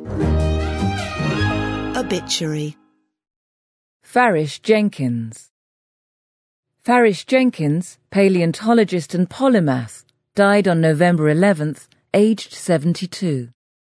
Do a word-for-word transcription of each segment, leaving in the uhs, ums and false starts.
Obituary. Farish Jenkins. Farish Jenkins, paleontologist and polymath, died on November eleventh, aged seventy-two.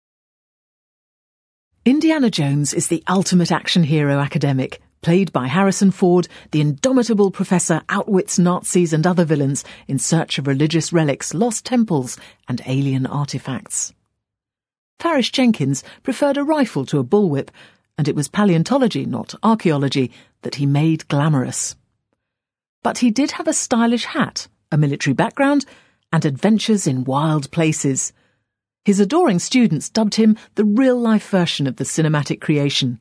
Indiana Jones is the ultimate action hero academic. Played by Harrison Ford, the indomitable professor outwits Nazis and other villains in search of religious relics, lost temples, and alien artifacts. Farish Jenkins preferred a rifle to a bullwhip, and it was paleontology, not archaeology, that he made glamorous. But he did have a stylish hat, a military background, and adventures in wild places. His adoring students dubbed him the real-life version of the cinematic creation.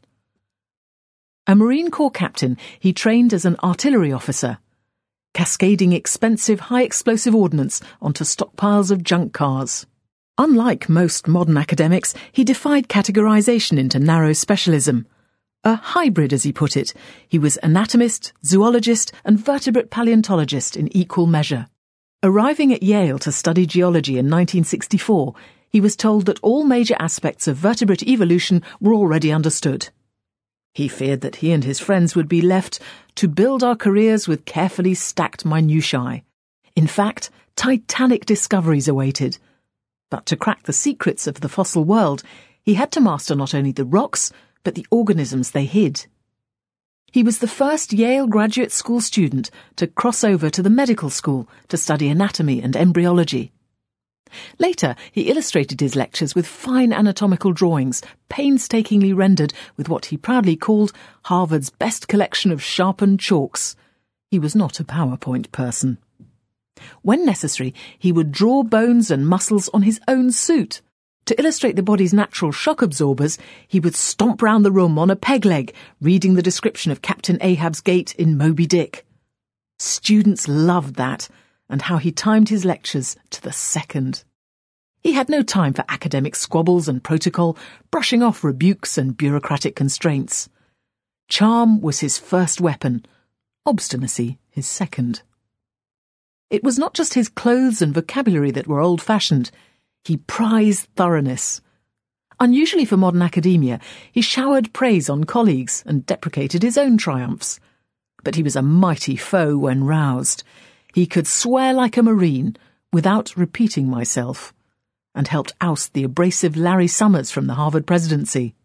A Marine Corps captain, he trained as an artillery officer, cascading expensive high-explosive ordnance onto stockpiles of junk cars. Unlike most modern academics, he defied categorization into narrow specialism. A hybrid, as he put it, he was anatomist, zoologist, and vertebrate paleontologist in equal measure. Arriving at Yale to study geology in nineteen sixty-four, he was told that all major aspects of vertebrate evolution were already understood. He feared that he and his friends would be left to build our careers with carefully stacked minutiae. In fact, titanic discoveries awaited. But to crack the secrets of the fossil world, he had to master not only the rocks, but the organisms they hid. He was the first Yale graduate school student to cross over to the medical school to study anatomy and embryology. Later, he illustrated his lectures with fine anatomical drawings, painstakingly rendered with what he proudly called Harvard's best collection of sharpened chalks. He was not a PowerPoint person. When necessary, he would draw bones and muscles on his own suit. To illustrate the body's natural shock absorbers, he would stomp round the room on a peg leg, reading the description of Captain Ahab's gate in Moby Dick. Students loved that, and how he timed his lectures to the second. He had no time for academic squabbles and protocol, brushing off rebukes and bureaucratic constraints. Charm was his first weapon, obstinacy his second. It was not just his clothes and vocabulary that were old-fashioned. He prized thoroughness. Unusually for modern academia, he showered praise on colleagues and deprecated his own triumphs. But he was a mighty foe when roused. He could swear like a Marine without repeating myself, and helped oust the abrasive Larry Summers from the Harvard presidency.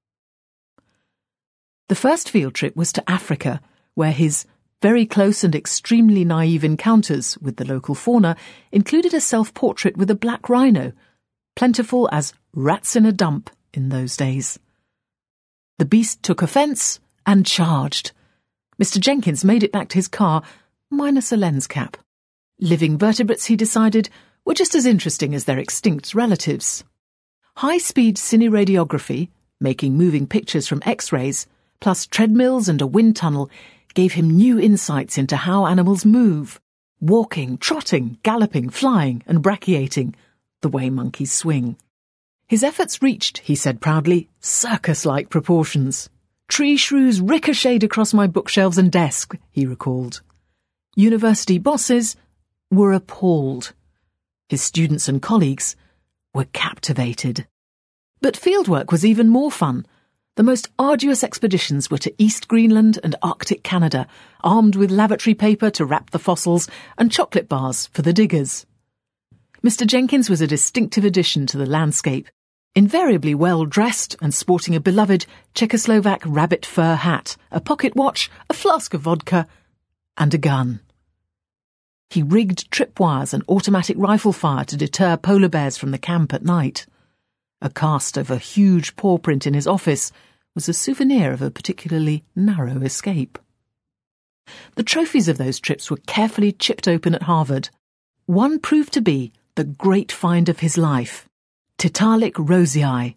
The first field trip was to Africa, where his very close and extremely naive encounters with the local fauna included a self-portrait with a black rhino, plentiful as rats in a dump in those days. The beast took offence and charged. Mister Jenkins made it back to his car, minus a lens cap. Living vertebrates, he decided, were just as interesting as their extinct relatives. High-speed cineradiography, making moving pictures from X-rays, plus treadmills and a wind tunnel, gave him new insights into how animals move, walking, trotting, galloping, flying, and brachiating, the way monkeys swing. His efforts reached, he said proudly, circus-like proportions. Tree shrews ricocheted across my bookshelves and desk, he recalled. University bosses were appalled. His students and colleagues were captivated. But fieldwork was even more fun. The most arduous expeditions were to East Greenland and Arctic Canada, armed with lavatory paper to wrap the fossils and chocolate bars for the diggers. Mister Jenkins was a distinctive addition to the landscape, invariably well-dressed and sporting a beloved Czechoslovak rabbit fur hat, a pocket watch, a flask of vodka, and a gun. He rigged tripwires and automatic rifle fire to deter polar bears from the camp at night. A cast of a huge paw print in his office was a souvenir of a particularly narrow escape. The trophies of those trips were carefully chipped open at Harvard. One proved to be the great find of his life, Tiktaalik rosei.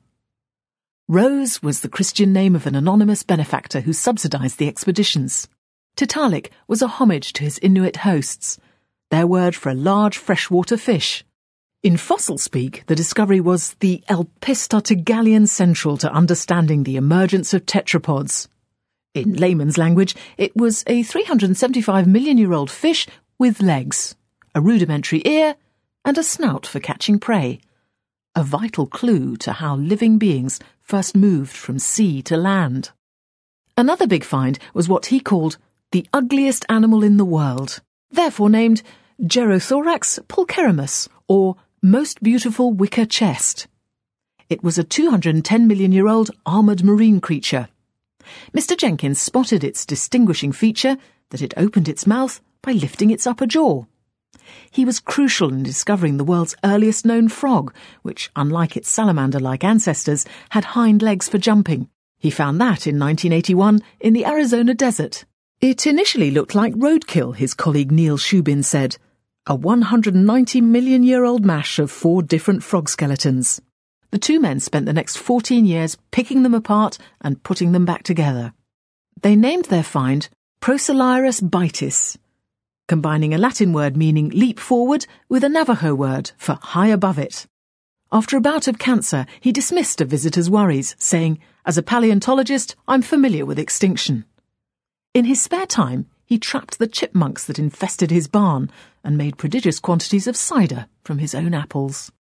Rose was the Christian name of an anonymous benefactor who subsidized the expeditions. Tiktaalik was a homage to his Inuit hosts, their word for a large freshwater fish. In fossil speak, the discovery was the Elpistotygalion central to understanding the emergence of tetrapods. In layman's language, it was a three hundred seventy-five million year old fish with legs, a rudimentary ear, and a snout for catching prey. a vital clue to how living beings first moved from sea to land. Another big find was what he called the ugliest animal in the world, therefore named Gerothorachs pulcherimus, or most beautiful wicker chest. It was a two hundred ten million year old armoured marine creature. Mister Jenkins spotted its distinguishing feature, that it opened its mouth by lifting its upper jaw. He was crucial in discovering the world's earliest known frog, which, unlike its salamander-like ancestors, had hind legs for jumping. He found that in nineteen eighty-one in the Arizona desert. It initially looked like roadkill, his colleague Neil Shubin said, a one hundred ninety million year old mash of four different frog skeletons. The two men spent the next fourteen years picking them apart and putting them back together. They named their find Procellirus bitis, combining a Latin word meaning leap forward with a Navajo word for high above it. After a bout of cancer, he dismissed a visitor's worries, saying, "As a paleontologist, I'm familiar with extinction." In his spare time, he trapped the chipmunks that infested his barn and made prodigious quantities of cider from his own apples.